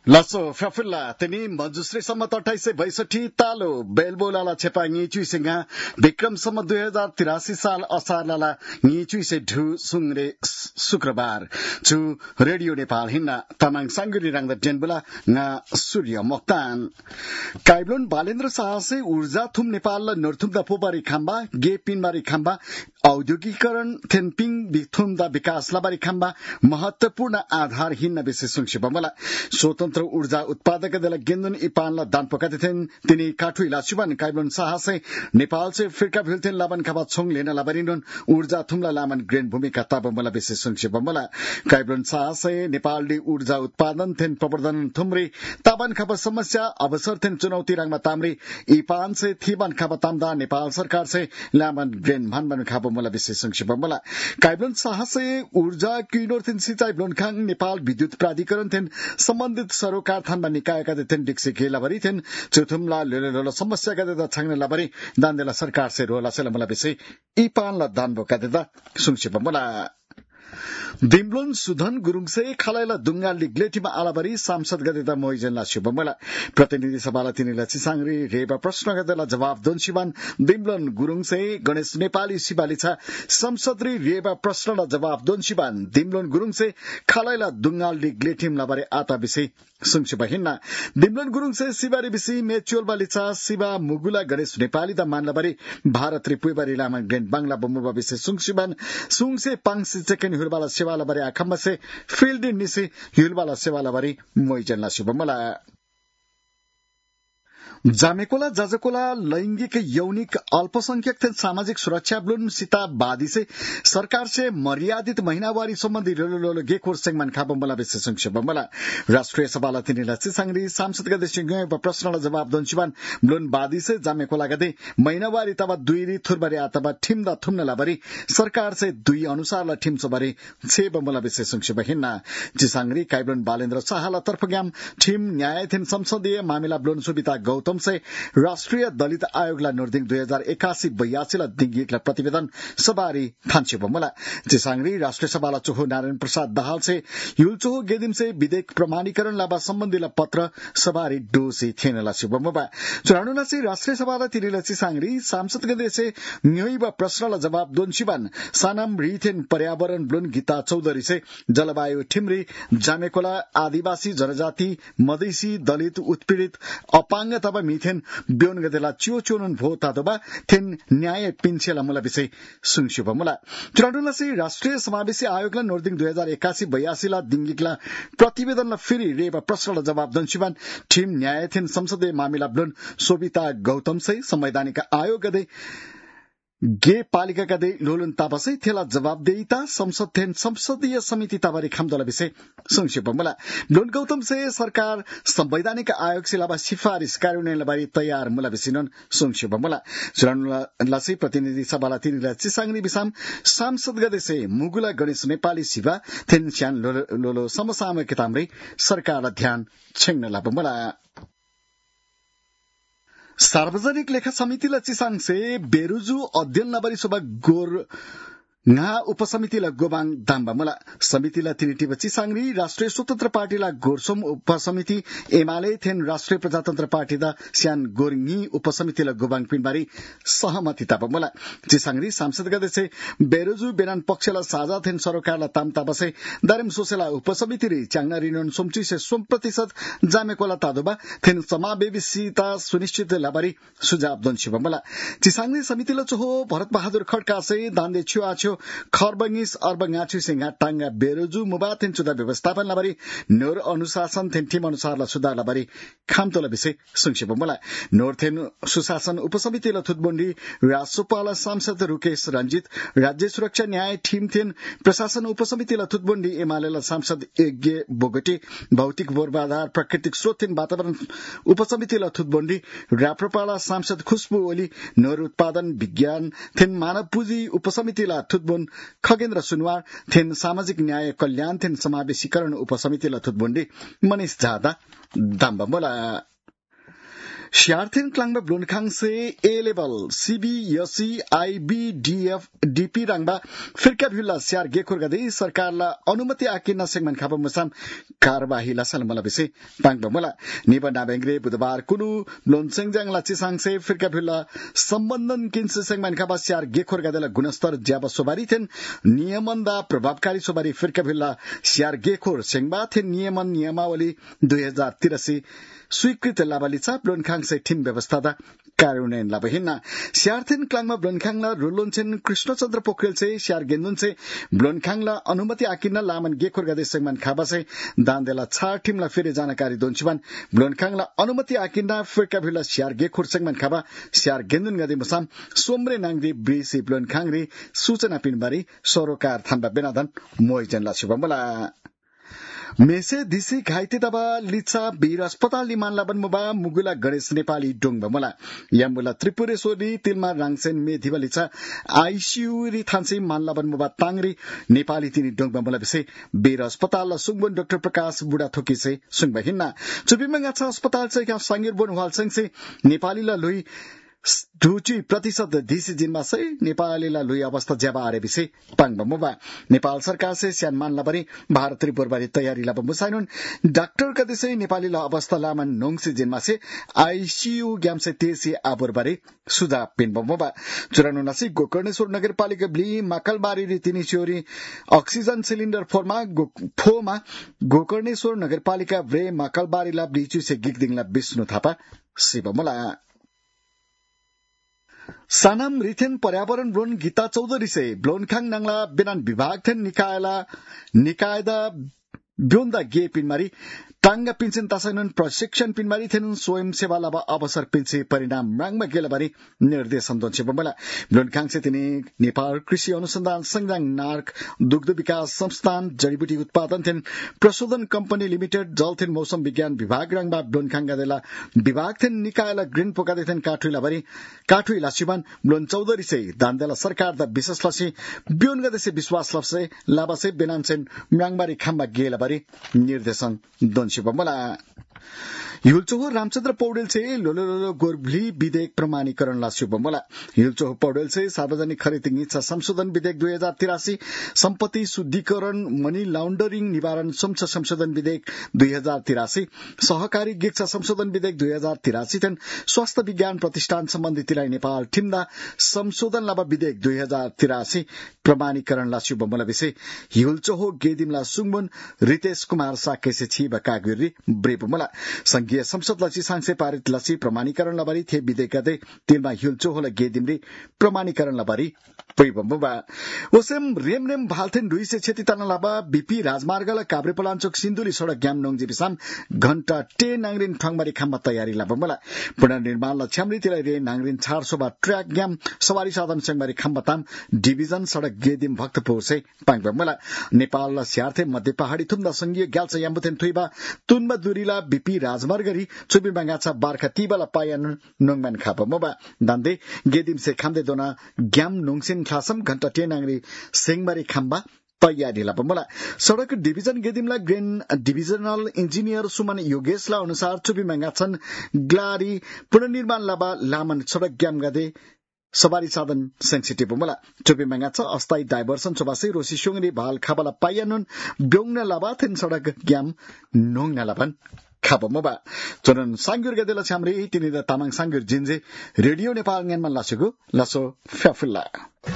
Laso Fafilla teni Manjusri सम्म 2862 तालो बेलबोलाला छेपाङी चुइसेङा विक्रम सम्म 2083 साल असारलाला ङी चुइसे ढु सुङरे शुक्रबार छु रेडियो नेपाल हिन्ना तामाङ सांगुरी राङद डेनबुला nga सूर्य मोक्तान काइब्लोन बालेन्द्र साहसे ऊर्जा थुम नेपाल नर्थुम द पोबारी खाम्बा गे पिनबारी खाम्बा औद्योगिकरण थेनपिङ बिथुम द विकास लाबारी खाम्बा महत्वपूर्ण आधार हिन्न विशेष संक्षेपमला स्वतन्त्र ऊर्जा उत्पादक दल गेन्दुन इपानला दान पकाते थिएन तिनी काठुई लाचुबान काइब्लोन साहसे नेपाल से फिरका भिल्थेन लाबन खाबा छोङ लेन लाबारिनुन ऊर्जा थुमला लामन ग्रेन भूमिका ताबमला विशेष संक्षेपमला काइब्लोन साहसे नेपालले ऊर्जा उत्पादन थेन प्रवर्धन थुमरी ताबन खाबा समस्या अवसर थेन चुनौती रंगमा तामरी इपान से थीबन खाबा तामदा नेपाल सरकार से लामन ग्रेन भानबन खाबा मला विशेष संक्षेपमला काइब्लोन साहसे ऊर्जा किनोर थेन सिंचाई ब्लोनखाङ नेपाल विद्युत प्राधिकरण थेन सम्बन्धित सरोकार थानमा निकायका थेन डिक्सी खेलाबरी थेन चुथुमला लेलेलो समस्या का देदा छांगने लाबरी दानदेला सरकार से रोला सेलमला विषय इपानला दान बोका देदा संक्षेपमला दिम्लोन सुधन गुरुङ से खालाइला दुंगा लिग्लेटीमा आलाबरी सांसद गदेदा मोइजनला शुभमला प्रतिनिधि सभाला तिनीला चिसाङरी रेबा प्रश्न गदेला जवाब दोनसिबान दिम्लोन गुरुङ से गणेश नेपाली सिबालिछा संसदरी रेबा प्रश्नला जवाब दोनसिबान दिम्लोन गुरुङ से खालाइला दुंगा लिग्लेटीम लाबरे आता विषय संक्षेप हिन्ना दिम्लोन गुरुङ से सिबारी विषय मेचोल बालिछा सिबा मुगुला गणेश नेपाली दा मानलाबरी भारत रिपुइबारी लामा ग्रेन बांग्ला बमुबा विषय संक्षेपन सुङसे पाङसी सेकेन्ड हुलबाला सेवाला बरे आखम्मा से फील्ड निसे हुलबाला सेवाला बरे मोइजनला शुभमला जामेकोला जाजकोला लैंगिक यौनिक अल्पसंख्यक थे सामाजिक सुरक्षा ब्लून सीता बादी से सरकार से मर्यादित महीनावारी संबंधी लोलो गेखोर सेगमन खाबमला विशेष संक्षेपमला राष्ट्रिय सभाला तिनीला चिसाङरी सांसद गदे सिंह प्रश्नला जवाब दोनसिबान ब्लून बादी से जामेकोला गदे महीनावारी तबा दुईरी थुरबारी अथवा ठिमदा थुम्नला बरी सरकार से दुई अनुसारला ठिम सबरी छे बमला विशेष संक्षेप हिन्ना चिसाङरी काइब्लोन बालेन्द्र साहाला तर्फग्याम ठिम न्यायाधीन संसदीय मामिला ब्लून सुबिता गौतम से राष्ट्रिय दलित आयोगला नोर्दिङ 2081-82 ला दिगिकला प्रतिवेदन सबारी थान्चेबमला चिसाङरी राष्ट्रिय सभाला चोहो नारायण प्रसाद दाहाल से युलचोहो गेदिम से विधेयक प्रमाणीकरण लाबा सम्बन्धीला पत्र सबारी डोसी थेनला शिवमबा चुरानुला से राष्ट्रिय सभाला तिनीला चिसाङरी सांसद गदे से न्योइबा प्रश्नला जवाब दोनसिबान सानाम रिथेन पर्यावरण ब्लुन गीता चौधरी से जलवायु ठिमरी जामेकोला आदिवासी जनजाति मधेसी दलित उत्पीड़ित अपाङ्ग तब मिथेन ब्योन गदेला चियो चोनन भो तादोबा थेन न्याय पिन्छेला मुला विषय सुङशुभ मुला चुराडुला से राष्ट्रिय समावेशी आयोगला नोर्दिङ 2081-82 ला दिङ्गिकला प्रतिवेदनला फेरि रेबा प्रश्नला जवाब दन्सिबान टीम न्याय थेन संसदीय मामिला ब्लोन सोभिता गौतम से संवैधानिक आयोग गदे गे पालिका गदे लोलन तापसै थेला जवाबदेहिता संसद थेन संसदीय समिति ताबारी खामदला विषय संक्षेप मला लोन गौतम से सरकार संवैधानिक आयोग से लाबा सिफारिश कार्यान्वयन लबारी तयार मुला विसिनन संक्षेप मला सुरानुला से प्रतिनिधि सभाला तिनीला चिसाङनी बिसाम सांसद गदे से मुगुला गणेश नेपाली सिवा थेन स्यान लोलो समसामयिक ताम्रे सरकारला ध्यान छेङ्न लाब मला सार्वजनिक लेखा समितिला चिसाङ से बेरुजु अध्ययन नबरी सभा गोर nga उपसमितिला गोबाङ दाम्बा मला समितिला तिनीटिब चिसाङरी राष्ट्रिय स्वतन्त्र पार्टीला गोरसोम उपसमिति एमाले थेन राष्ट्रिय प्रजातन्त्र पार्टी दा स्यान गोरङी उपसमितिला गोबाङ पिनबारी सहमति ताब मला चिसाङरी सांसद गदे से बेरुजु बेनान पक्षला साझा थेन सरकारला तामता बसे दारेम सोसेला उपसमिति रि च्याङना रिनन सोमची से 100% जामेकोला तादोबा थेन समावेशिता सुनिश्चित लाबारी सुझाव दन्सिब मला चिसाङरी समितिला चोहो भरत बहादुर खड्का से दान्दे छु आछो खरबंगिस अर्बंगाछु सिंगा टांगा बेरुजु मुबातेन चुदा व्यवस्थापन लाबारी नोर अनुशासन थेन टीम अनुसार ला सुधार लाबारी खामतोला विषय संक्षेप मला नोर्थेन सुशासन उपसमिति ला थुतबोंडी रासोपाला सांसद रुकेश रंजित राज्य सुरक्षा न्याय टीम थेन प्रशासन उपसमिति ला थुतबोंडी एमालेला सांसद यज्ञ बोगटी भौतिक पूर्वाधार प्राकृतिक स्रोत थेन वातावरण उपसमिति ला थुतबोंडी राप्रपाला सांसद खुशबु ओली नोर उत्पादन विज्ञान थेन मानव पुँजी उपसमिति ला थुतबोन खगेन्द्र सुनवार थेन सामाजिक न्याय कल्याण थेन समावेशीकरण उपसमिति ला थुतबोंडी मनीष झादा दाम्बा मोला Sharthin klangba blunkhang se A level CBSE IBDF DP rangba firka bhula syar gekhor gade sarkarla anumati akinna segment khapa musam karwahi la salmala bise pangba mala niba nabengre budbar kunu lonsengjang la chisang se firka bhula सम्बन्धन किन्स segment khapa syar gekhor gade la gunostar jaba sobari then नियमनदा प्रभावकारी sobari firka bhula syar gekhor sengba then नियमन नियमावली 2083 स्वीकृत लाबालिचा ब्लोनखाङ से theme व्यवस्था दा कार्यान्वयन लाबहिना स्यार्थेन क्लाङमा ब्लोनखाङला रुलोन्छेन कृष्णचन्द्र पोखरेल से स्यार गेन्दुन से ब्लोनखाङला अनुमति आकिन लामन गेखोर गदे सेगमन खाबा से दानदेला छार टिमला फेरि जानकारी दोन्छिबान ब्लोनखाङला अनुमति आकिन फेरका भिला स्यार गेखोर सेगमन खाबा स्यार गेन्दुन गदे मसाम सोमरे नांगरी ब्रिसी ब्लोनखाङरी सूचना पिनबारी सरोकार थाम्बा बेनादन मोइजन लासिबमला मेसे दिसी घाइते तबा लिचा बीर अस्पताल निमान लाबन मुबा मुगुला गणेश नेपाली डोंग बमला यामुला त्रिपुरेश्वरी तिलमा राङसेन मेधिवा लिचा आईसीयू रि थान्से मान लाबन मुबा तांगरी नेपाली तिनी डोंग बमला बिसे बीर अस्पताल सुंगबन डाक्टर प्रकाश बुढा थोकी से सुंगबा हिन्ना चुबिमंगा छ अस्पताल से क्या सांगिर बन हाल से नेपाली ला लोई 2% दिसी जिनमा से नेपाली ला लुई अवस्था ज्याबा आरे बिसे पाङबा मुबा नेपाल सरकार से स्यान मान लाबरी भारत त्रिपुरबारी तयारी लाब मुसाइनुन डाक्टर कदिसे नेपाली ला अवस्था लामन नोंगसे जिनमा से आईसीयू ग्याम से तेसी आबरबारी सुझाव पिनबा मुबा चुरानुनासी गोकर्णेश्वर नगरपालिका ब्ली माकलबारी रीतिनी छोरी ऑक्सीजन सिलिन्डर फोमा गोकर्णेश्वर नगरपालिका व्रे माकलबारी ला ब्लीचु से गिगदिङ ला विष्णु थापा शिवमला सानम रिथेन पर्यावरण ब्लोन गीता चौधरी से ब्लोनखाङ नांगला बेनान विभाग थेन निकायदा ब्योन्दा गे पिनमारी टांगा पिन्सेन तासाइनन प्रशिक्षण पिनमारी थेन स्वयं सेवा लाबा अवसर पिन्से परिणाम राङमा गेलबारी निर्देशन दोन्छे बमला ब्लोनखाङ से तिनी नेपाल कृषि अनुसन्धान संजाङ नार्क दुग्ध विकास संस्थान जडीबुटी उत्पादन थेन प्रशोधन कम्पनी लिमिटेड जल थेन मौसम विज्ञान विभाग राङबा ब्लोनखाङ गदेला विभाग थेन निकायला ग्रीन पोकादे थेन काठुई लासिबान ब्लोन चौधरी से दानदेला सरकार दा विशेष लसी ब्योन गदेसे विश्वास लसे लाबासे बेनानसेन राङबारी खाम्बा गेलबारी निर्देशन दोन्छे बमला हिलचोहो रामचन्द्र पौडेल से लोलो गोर्भली विधेयक प्रमाणीकरण लास्यो बमला हिलचोहो पौडेल से सार्वजनिक खरीद इच्छा संशोधन विधेयक 2083 सम्पत्ति शुद्धिकरण मनी लाउन्डरिङ निवारण संशोधन विधेयक 2083 सहकारी गिच्छा संशोधन विधेयक 2083 थेन स्वास्थ्य विज्ञान प्रतिष्ठान सम्बन्धी तिराई नेपाल ठिम्दा संशोधन लाबा विधेयक 2083 प्रमाणीकरण लास्यो बमला विषय हिलचोहो गेदिमला सुङमुन रितेश कुमार साकेसे छिबा कागुरी ब्रेपमला संघीय संसद लसी सांसे पारित लसी प्रमाणीकरण लबारी थे विधेयक दे तिलमा हिलचो होला गेदिमरी प्रमाणीकरण लबारी पैबम्बा ओसेम रेमनेम भालथेन दुई से क्षति तना लाबा बीपी राजमार्गला काभ्रे पलाञ्चोक सिन्धुली सडक ग्याम नोङजी बिसाम घण्टा टे नाङरिन ठङबारी खाममा तयारी लाबमला पुनर्निर्माण ल छ्यामरी तिरै रे नाङरिन 400 ट्र्याक ग्याम सवारी साधन संगबारी खामताम डिभिजन सडक गेदिम भक्तपुर से पाङबमला नेपाल ल स्यार्थे मध्य पहाडी थुम्दा संघीय ग्याल्छ याम्बुथेन थुइबा तुनमा दुरीला बीपी राजमार्गरी चुबी बांगाचा बारखा तीबाला पायन नोङमान खापमबा दान्दे गेदिम से खामदे दोना ग्याम नोङसिन खासम घण्टा टे नाङरी सेङबारी खाम्बा तयारी लापमला सडक डिभिजन गेदिमला ग्रेन डिभिजनल इंजिनियर सुमन योगेशला अनुसार चुबी बांगाचन ग्लारी पुनर्निर्माण लाबा लामन सडक ग्याम गदे सवारी साधन सेंसिटिभ मला चुबी बांगाचा अस्थायी डाइभर्सन सबासे रोसी सोङरी भाल खाबाला पायनुन ब्योङना लाबा थेन सडक ग्याम नोङना लाबन खाबमबा चनन सांगुर गदेला छामरे तिनीदा तामाङ सांगुर जिन्जे रेडियो नेपाल ज्ञानमा लासेको लासो फ्याफुल्ला